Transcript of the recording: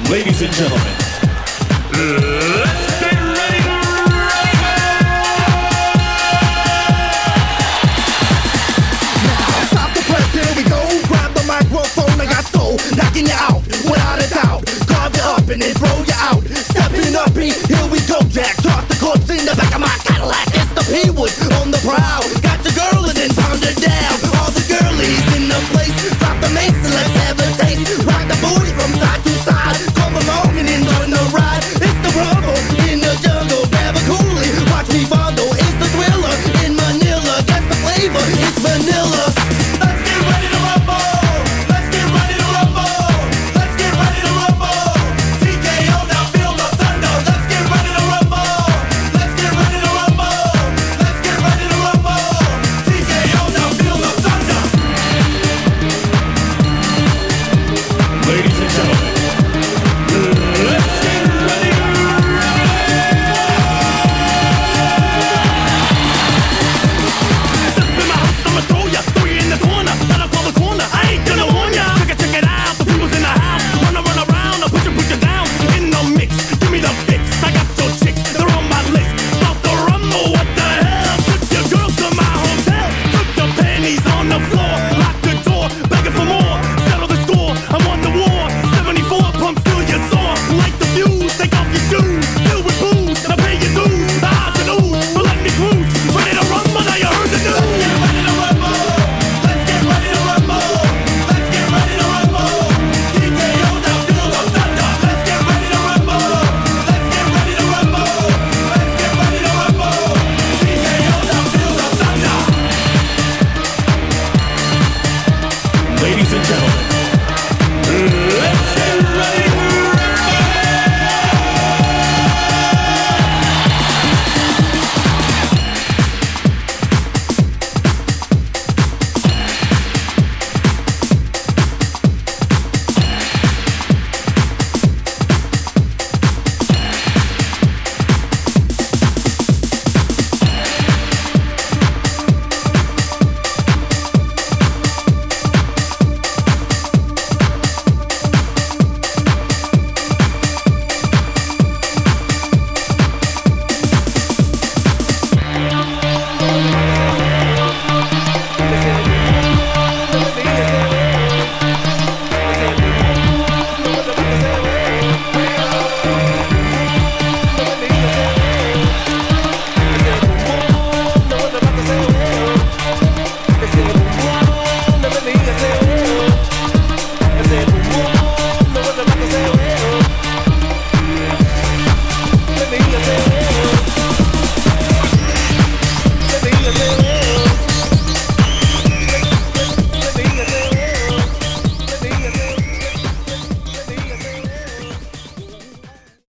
Ladies and gentlemen, let's get ready to now stop the press, here we go. Grab the microphone, I got soul, knocking you out without a doubt. Carve you up and then throw you out. Stepping up, here we go, Jack. Toss the corpse in the back of my Cadillac. It's the P-Wood on the prowl. Got the girl and then pound her down. All the girlies in the place. Drop the mace and let's have a taste. Rock the booty from side to side. Come along and enjoy the ride. It's the rumble in the jungle. Grab a coolie, watch me fondle. It's the thriller in Manila. Guess the flavor, it's vanilla. Let's get ready to rumble. Let's get ready to rumble. Let's get ready to rumble. TKO, now feel the thunder. Let's get ready to rumble. Let's get ready to rumble. Let's get ready to rumble. TKO, now feel the thunder. ladies and gentlemen, let's get ready to Step in my house, I'ma throw ya. Throw you in the corner, let up call the corner. I ain't gonna warn ya. Check it out, the people's in the house. Run around, I'll put you down. In the mix, give me the fix. I got your chicks, they're on my list. Start the rumble, what the hell? Took your girl to my hotel. Took your panties on the floor. Lock the door, begging for more. Settle the score, I'm on the war. 74 pumps till you sore. Light the fuse, take off your shoes. Fill with booze, and I pay your dues. The odds and ooze, but let me cruise. Ready to rumble, now you heard the news. Let's get ready to rumble. Let's get ready to rumble. Let's get ready to rumble. TKO, now feel the thunder. Let's get ready to rumble. Let's get ready to rumble. Let's get ready to rumble. TKO, now feel the thunder. ladies and gentlemen, let's get ready